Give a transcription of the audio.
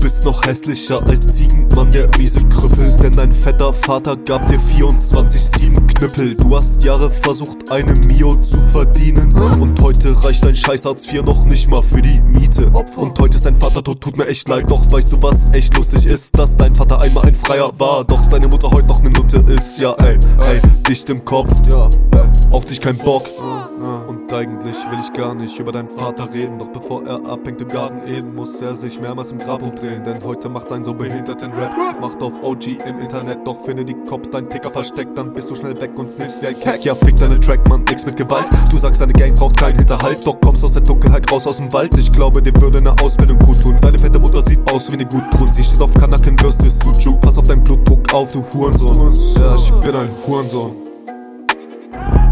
bist noch hässlicher als Ziegenmann, der miese Krüppel. Denn dein fetter Vater gab dir 24/7 Knüppel. Du hast Jahre versucht, eine Mio zu verdienen, und heute reicht dein scheiß Hartz IV noch nicht mal für die Miete. Und heute ist dein Vater tot, tut mir echt leid. Doch weißt du, was echt lustig ist? Dass dein Vater einmal ein Freier war, doch deine Mutter heute noch ne Nutte ist. Ja ey, dicht im Kopf, auf dich kein Bock. Und eigentlich will ich gar nicht über deinen Vater reden, doch bevor er abhängt im Garten Eden, muss er sich mehrmals im Grab umdrehen. Denn heute macht sein so behinderten Rap, macht auf OG im Internet. Doch finde die Cops dein Ticker versteckt, dann bist du schnell weg und snitchst wie ein Keck. Ja, fick deine Track, Mann, nix mit Gewalt. Du sagst, deine Gang braucht keinen Hinterhalt, doch kommst aus der Dunkelheit raus aus dem Wald. Ich glaube, dir würde ne Ausbildung gut tun. Deine fette Mutter sieht aus wie ne Gutbrunn. Sie steht auf Kanaken versus Suju. Pass auf deinen Blutdruck auf, du Hurensohn. Ja, ich bin ein Hurensohn.